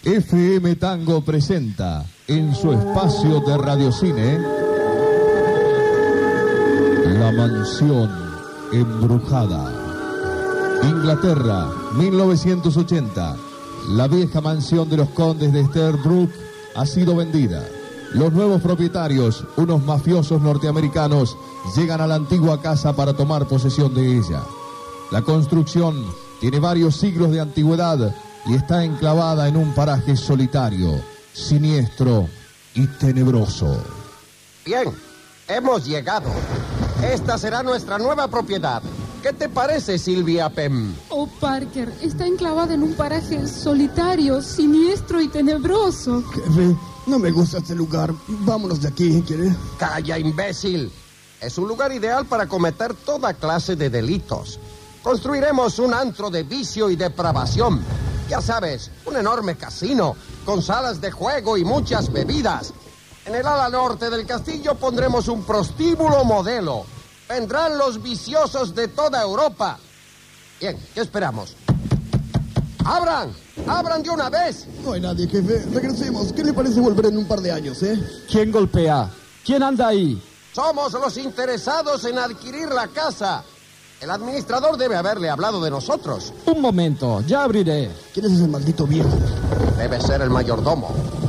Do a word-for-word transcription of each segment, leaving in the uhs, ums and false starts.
F M Tango presenta en su espacio de radiocine La Mansión Embrujada. Inglaterra, mil novecientos ochenta. La vieja mansión de los condes de Sterbrook ha sido vendida. Los nuevos propietarios, unos mafiosos norteamericanos, llegan a la antigua casa para tomar posesión de ella. La construcción tiene varios siglos de antigüedad y está enclavada en un paraje solitario, siniestro y tenebroso. Bien, hemos llegado. Esta será nuestra nueva propiedad. ¿Qué te parece, Sylvia Pem? Oh, Parker, está enclavada en un paraje solitario, siniestro y tenebroso. Jefe, no me gusta este lugar. Vámonos de aquí, ¿quiere? Calla, imbécil. Es un lugar ideal para cometer toda clase de delitos. Construiremos un antro de vicio y depravación. Ya sabes, un enorme casino con salas de juego y muchas bebidas. En el ala norte del castillo pondremos un prostíbulo modelo. Vendrán los viciosos de toda Europa. Bien, ¿qué esperamos? ¡Abran! ¡Abran de una vez! No hay nadie, jefe. Regresemos. ¿Qué le parece volver en un par de años, eh? ¿Quién golpea? ¿Quién anda ahí? Somos los interesados en adquirir la casa. El administrador debe haberle hablado de nosotros. Un momento, ya abriré. ¿Quién es ese maldito viejo? Debe ser el mayordomo.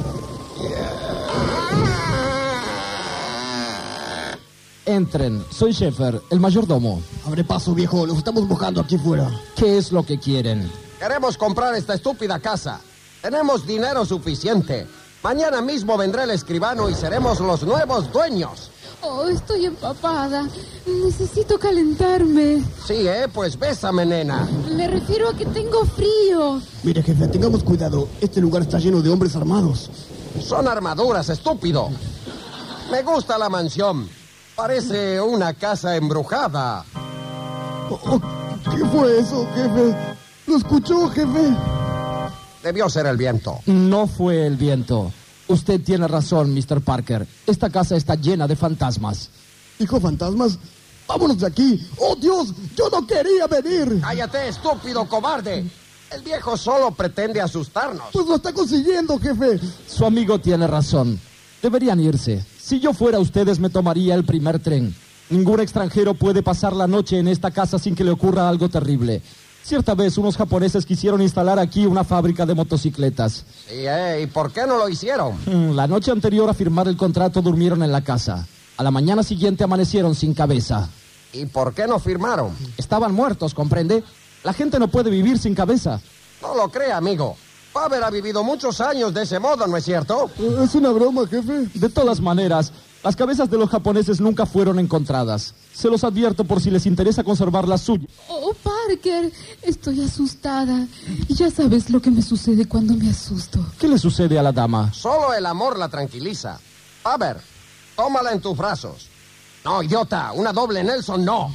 Entren, soy Sheffer, el mayordomo. Abre paso, viejo. Nos estamos mojando aquí fuera. ¿Qué es lo que quieren? Queremos comprar esta estúpida casa. Tenemos dinero suficiente. Mañana mismo vendrá el escribano y seremos los nuevos dueños. Oh, estoy empapada. Necesito calentarme. Sí, ¿eh? Pues bésame, nena. Me refiero a que tengo frío. Mire, jefe, tengamos cuidado. Este lugar está lleno de hombres armados. Son armaduras, estúpido. Me gusta la mansión. Parece una casa embrujada. Oh, oh, ¿qué fue eso, jefe? ¿Lo escuchó, jefe? Debió ser el viento. No fue el viento. Usted tiene razón, mister Parker. Esta casa está llena de fantasmas. ¿Dijo fantasmas? ¡Vámonos de aquí! ¡Oh, Dios! ¡Yo no quería venir! ¡Cállate, estúpido cobarde! El viejo solo pretende asustarnos. Pues lo está consiguiendo, jefe. Su amigo tiene razón. Deberían irse. Si yo fuera ustedes, me tomaría el primer tren. Ningún extranjero puede pasar la noche en esta casa sin que le ocurra algo terrible. Cierta vez unos japoneses quisieron instalar aquí una fábrica de motocicletas. ¿Y, eh, ¿y por qué no lo hicieron? La noche anterior a firmar el contrato durmieron en la casa. A la mañana siguiente amanecieron sin cabeza. ¿Y por qué no firmaron? Estaban muertos, ¿comprende? La gente no puede vivir sin cabeza. No lo cree, amigo. Faber ha vivido muchos años de ese modo, ¿no es cierto? Es una broma, jefe. De todas maneras, las cabezas de los japoneses nunca fueron encontradas. Se los advierto por si les interesa conservar las suyas. Oh, Parker, estoy asustada. Ya sabes lo que me sucede cuando me asusto. ¿Qué le sucede a la dama? Solo el amor la tranquiliza. Faber, tómala en tus brazos. No, idiota, una doble Nelson, no.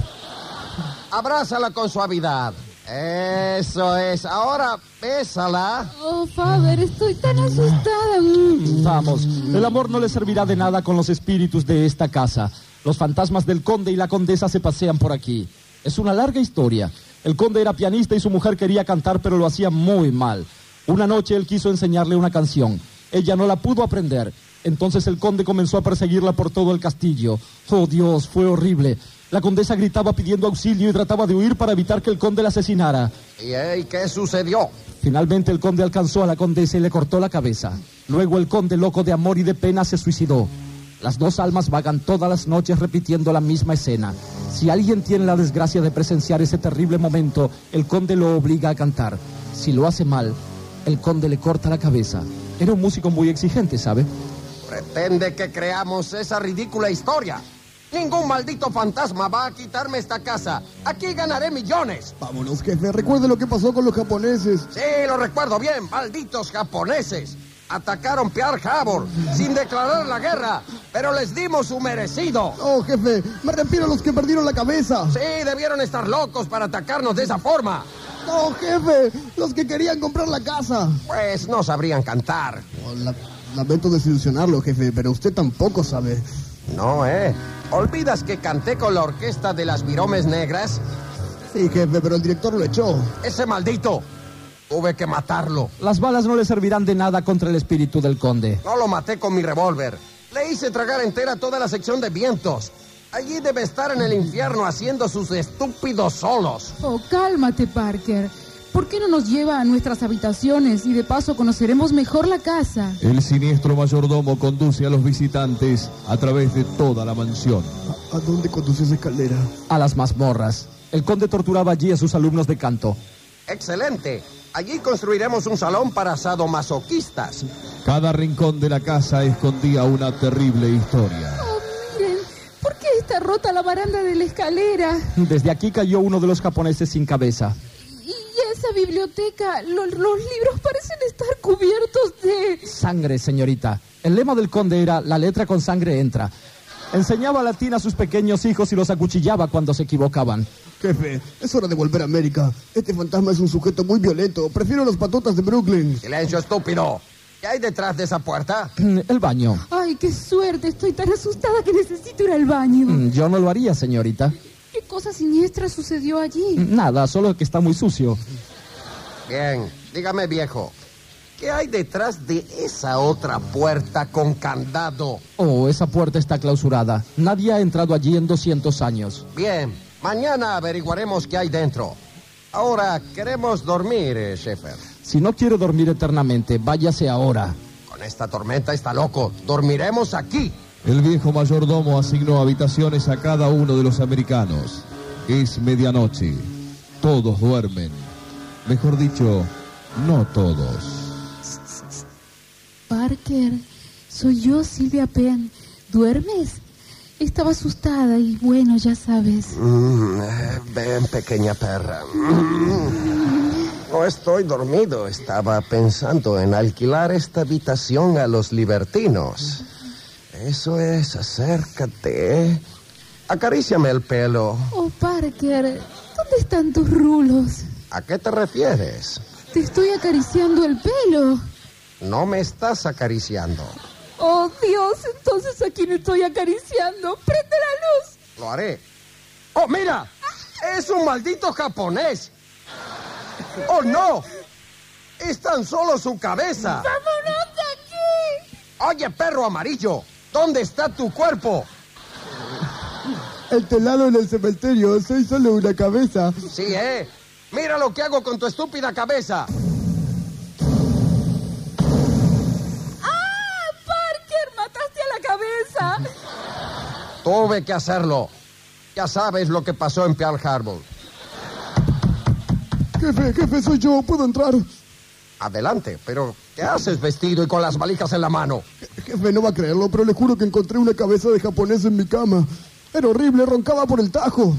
Abrázala con suavidad. Eso es. Ahora, bésala. Oh, Faber, estoy tan asustada. Vamos, el amor no le servirá de nada con los espíritus de esta casa. Los fantasmas del conde y la condesa se pasean por aquí. Es una larga historia. El conde era pianista y su mujer quería cantar, pero lo hacía muy mal. Una noche él quiso enseñarle una canción. Ella no la pudo aprender. Entonces el conde comenzó a perseguirla por todo el castillo. Oh, Dios, fue horrible. La condesa gritaba pidiendo auxilio y trataba de huir para evitar que el conde la asesinara. ¿Y eh, qué sucedió? Finalmente el conde alcanzó a la condesa y le cortó la cabeza. Luego el conde, loco de amor y de pena, se suicidó. Las dos almas vagan todas las noches repitiendo la misma escena. Si alguien tiene la desgracia de presenciar ese terrible momento, el conde lo obliga a cantar. Si lo hace mal, el conde le corta la cabeza. Era un músico muy exigente, ¿sabe? Pretende que creamos esa ridícula historia. Ningún maldito fantasma va a quitarme esta casa. Aquí ganaré millones. Vámonos, jefe. Recuerde lo que pasó con los japoneses. Sí, lo recuerdo bien. Malditos japoneses. Atacaron Pearl Harbor sin declarar la guerra, pero les dimos su merecido. Oh, jefe, me refiero a los que perdieron la cabeza. Sí, debieron estar locos para atacarnos de esa forma. No, jefe, los que querían comprar la casa. Pues no sabrían cantar. Oh, la, lamento desilusionarlo, jefe, pero usted tampoco sabe. No, ¿eh? ¿Olvidas que canté con la orquesta de las Viromes Negras? Sí, jefe, pero el director lo echó. Ese maldito. Tuve que matarlo. Las balas no le servirán de nada contra el espíritu del conde. No lo maté con mi revólver. Le hice tragar entera toda la sección de vientos. Allí debe estar en el infierno haciendo sus estúpidos solos. Oh, cálmate, Parker. ¿Por qué no nos lleva a nuestras habitaciones y de paso conoceremos mejor la casa? El siniestro mayordomo conduce a los visitantes a través de toda la mansión. ¿A, a dónde conduce esa escalera? A las mazmorras. El conde torturaba allí a sus alumnos de canto. ¡Excelente! Allí construiremos un salón para sadomasoquistas. Cada rincón de la casa escondía una terrible historia. Oh, miren, ¿por qué está rota la baranda de la escalera? Desde aquí cayó uno de los japoneses sin cabeza. Y esa biblioteca, lo- los libros parecen estar cubiertos de... Sangre, señorita. El lema del conde era: la letra con sangre entra. Enseñaba latín a sus pequeños hijos y los acuchillaba cuando se equivocaban. Jefe, es hora de volver a América. Este fantasma es un sujeto muy violento. Prefiero los patotas de Brooklyn. ¡Silencio, estúpido! ¿Qué hay detrás de esa puerta? El baño. Ay, qué suerte, estoy tan asustada que necesito ir al baño. Mm, Yo no lo haría, señorita. ¿Qué cosa siniestra sucedió allí? Nada, solo que está muy sucio. Bien, dígame, viejo. ¿Qué hay detrás de esa otra puerta con candado? Oh, esa puerta está clausurada. Nadie ha entrado allí en doscientos años. Bien, mañana averiguaremos qué hay dentro. Ahora queremos dormir, eh, Sheffer. Si no quiere dormir eternamente, váyase ahora. Con esta tormenta está loco. Dormiremos aquí. El viejo mayordomo asignó habitaciones a cada uno de los americanos. Es medianoche. Todos duermen. Mejor dicho, no todos. Parker, soy yo, Silvia Penn. ¿Duermes? Estaba asustada y bueno, ya sabes. Mm, eh, ven, pequeña perra. Mm. No estoy dormido. Estaba pensando en alquilar esta habitación a los libertinos. Eso es, acércate. Acaríciame el pelo. Oh, Parker, ¿dónde están tus rulos? ¿A qué te refieres? Te estoy acariciando el pelo. No me estás acariciando. Oh, Dios, entonces ¿a quién estoy acariciando? ¡Prende la luz! Lo haré. ¡Oh, mira! ¡Es un maldito japonés! ¡Oh, no! ¡Es tan solo su cabeza! ¡Vámonos de aquí! Oye, perro amarillo, ¿dónde está tu cuerpo? El telado en el cementerio, soy solo una cabeza. Sí, ¿eh? Mira lo que hago con tu estúpida cabeza. ¡Ah! ¡Parker, mataste a la cabeza! Tuve que hacerlo. Ya sabes lo que pasó en Pearl Harbor. Jefe, jefe, soy yo, ¿puedo entrar? Adelante, pero ¿qué haces vestido y con las valijas en la mano? Jefe, no va a creerlo, pero le juro que encontré una cabeza de japonés en mi cama. Era horrible, roncaba por el tajo.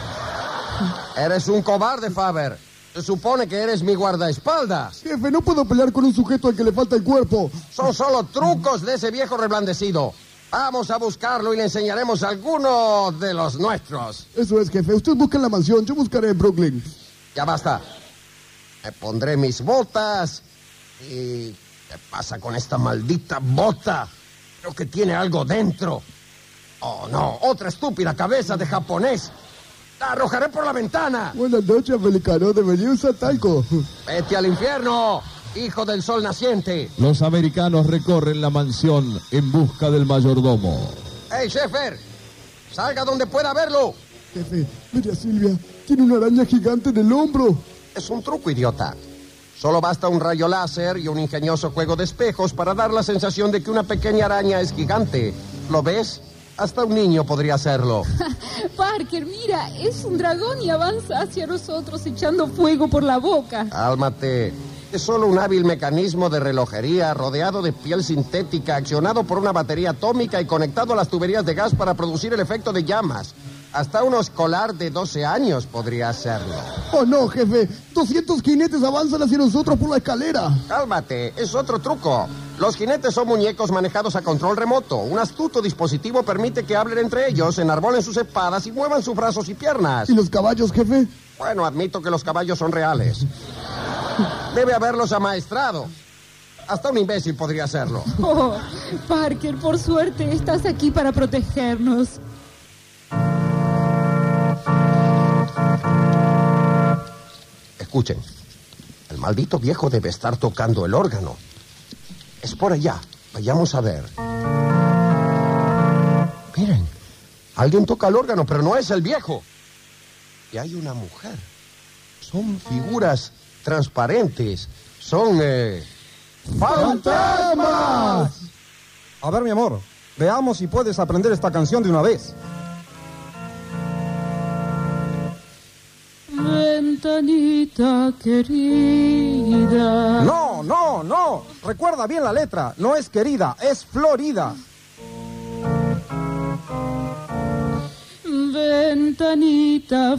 Eres un cobarde, Faber. Se supone que eres mi guardaespaldas. Jefe, no puedo pelear con un sujeto al que le falta el cuerpo. Son solo trucos de ese viejo reblandecido. Vamos a buscarlo y le enseñaremos a alguno de los nuestros. Eso es, jefe. Usted busca en la mansión, yo buscaré en Brooklyn. Ya basta. Me pondré mis botas. ¿Y qué pasa con esta maldita bota? Creo que tiene algo dentro. Oh, no. Otra estúpida cabeza de japonés. La arrojaré por la ventana. Buenas noches, americano. Debería usar talco. Vete al infierno, hijo del sol naciente. Los americanos recorren la mansión en busca del mayordomo. ¡Hey, Sheffer! ¡Salga donde pueda verlo! Jefe, mire a Silvia. Tiene una araña gigante en el hombro. Es un truco, idiota. Solo basta un rayo láser y un ingenioso juego de espejos para dar la sensación de que una pequeña araña es gigante. ¿Lo ves? Hasta un niño podría hacerlo. Parker, mira, es un dragón y avanza hacia nosotros echando fuego por la boca. Cálmate. Es solo un hábil mecanismo de relojería rodeado de piel sintética, accionado por una batería atómica y conectado a las tuberías de gas para producir el efecto de llamas. Hasta un escolar de doce años podría hacerlo. Oh, no, jefe. doscientos jinetes avanzan hacia nosotros por la escalera. Cálmate, es otro truco. Los jinetes son muñecos manejados a control remoto. Un astuto dispositivo permite que hablen entre ellos, enarbolen sus espadas y muevan sus brazos y piernas. ¿Y los caballos, jefe? Bueno, admito que los caballos son reales. Debe haberlos amaestrado. Hasta un imbécil podría hacerlo. Oh, Parker, por suerte estás aquí para protegernos. Escuchen. El maldito viejo debe estar tocando el órgano. Es por allá. Vayamos a ver. Miren, alguien toca el órgano, pero no es el viejo. Y hay una mujer. Son figuras transparentes. Son, eh... ¡fantasmas! A ver, mi amor, veamos si puedes aprender esta canción de una vez. Ventanita querida. No, no, no. Recuerda bien la letra. No es querida, es Florida. Ventanita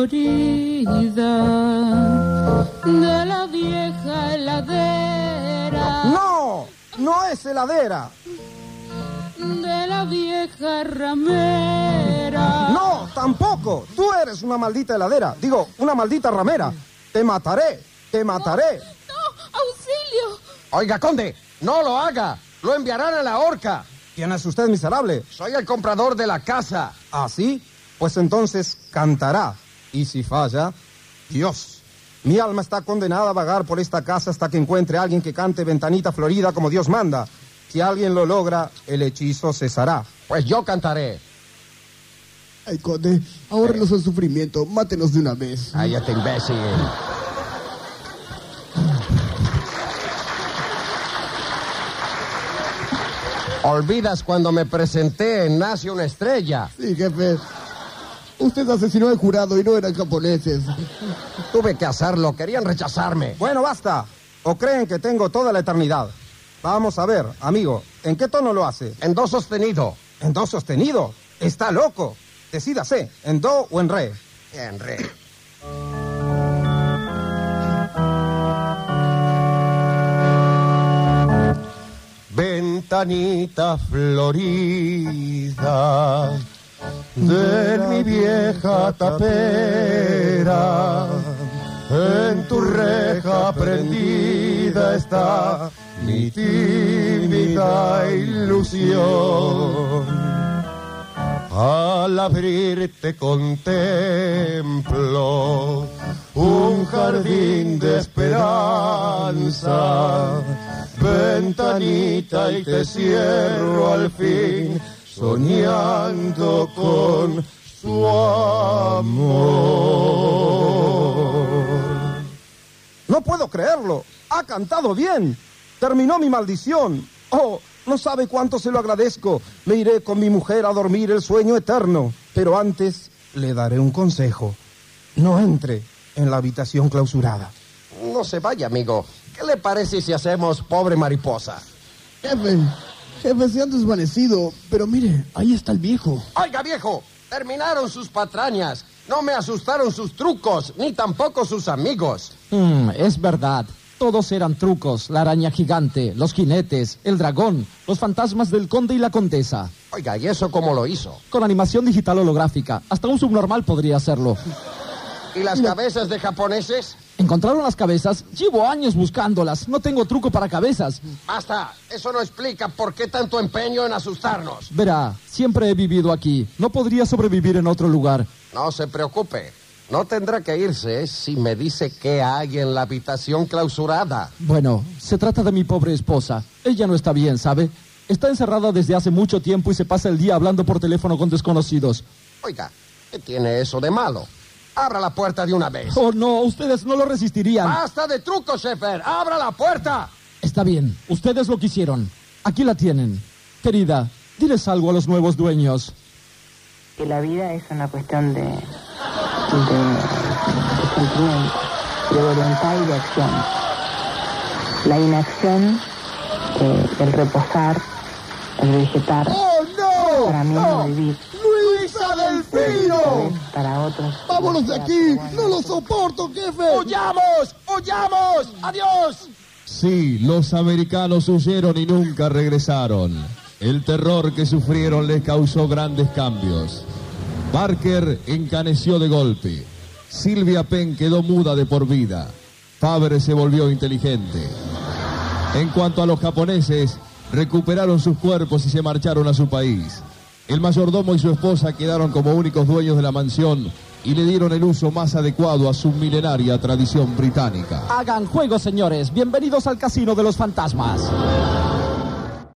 florida de la vieja heladera. No, no es heladera. De la vieja ramera. No, tampoco. Tú eres una maldita heladera. Digo, una maldita ramera. Te mataré, te mataré. No, no, auxilio. Oiga, conde, no lo haga. Lo enviarán a la horca. ¿Quién es usted, miserable? Soy el comprador de la casa. ¿Ah, sí? Pues entonces cantará. Y si falla, Dios. Mi alma está condenada a vagar por esta casa hasta que encuentre a alguien que cante Ventanita Florida como Dios manda. Si alguien lo logra, el hechizo cesará. Pues yo cantaré. Ay, conde, ahórrenos el sufrimiento. Mátenos de una vez. Cállate, imbécil. Olvidas cuando me presenté en Nace una estrella. Sí, jefe. Usted asesinó al jurado y no eran japoneses. Tuve que hacerlo, querían rechazarme. Bueno, basta. ¿O creen que tengo toda la eternidad? Vamos a ver, amigo, ¿en qué tono lo hace? En do sostenido. ¿En do sostenido? Está loco. Decídase, ¿en do o en re? En re. Ventanita florida de mi vieja tapera, en tu reja prendida está mi tímida ilusión. Al abrirte contemplo un jardín de esperanza, ventanita, y te cierro al fin, soñando con su amor. No puedo creerlo. Ha cantado bien. Terminó mi maldición. Oh, no sabe cuánto se lo agradezco. Me iré con mi mujer a dormir el sueño eterno. Pero antes le daré un consejo. No entre en la habitación clausurada. No se vaya, amigo. ¿Qué le parece si hacemos pobre mariposa? Jefe, jefe, se han desvanecido. Pero mire, ahí está el viejo. Oiga, viejo, terminaron sus patrañas. No me asustaron sus trucos, ni tampoco sus amigos. Mm, es verdad. Todos eran trucos. La araña gigante, los jinetes, el dragón, los fantasmas del conde y la condesa. Oiga, ¿y eso cómo lo hizo? Con animación digital holográfica. Hasta un subnormal podría hacerlo. ¿Y las cabezas de japoneses? ¿Encontraron las cabezas? Llevo años buscándolas. No tengo truco para cabezas. Basta, eso no explica por qué tanto empeño en asustarnos. Verá, siempre he vivido aquí. No podría sobrevivir en otro lugar. No se preocupe. No tendrá que irse si me dice qué hay en la habitación clausurada. Bueno, se trata de mi pobre esposa. Ella no está bien, ¿sabe? Está encerrada desde hace mucho tiempo y se pasa el día hablando por teléfono con desconocidos. Oiga, ¿qué tiene eso de malo? Abra la puerta de una vez. Oh, no, ustedes no lo resistirían. ¡Basta de trucos, Sheffer! ¡Abra la puerta! Está bien, ustedes lo quisieron. Aquí la tienen. Querida, diles algo a los nuevos dueños. Que la vida es una cuestión de... de, de sentimiento, de voluntad y de acción. La inacción, eh, el reposar, el vegetar, ¡Oh, no! para mí ¡No! no vivir. ¡Luisa Delfino! Para otros... ¡Vámonos de aquí! ¡No lo soporto, jefe! ¡Huyamos! ¡Huyamos! ¡Adiós! Sí, los americanos huyeron y nunca regresaron. El terror que sufrieron les causó grandes cambios. Barker encaneció de golpe. Silvia Penn quedó muda de por vida. Fabre se volvió inteligente. En cuanto a los japoneses, recuperaron sus cuerpos y se marcharon a su país. El mayordomo y su esposa quedaron como únicos dueños de la mansión y le dieron el uso más adecuado a su milenaria tradición británica. Hagan juego, señores. Bienvenidos al Casino de los Fantasmas.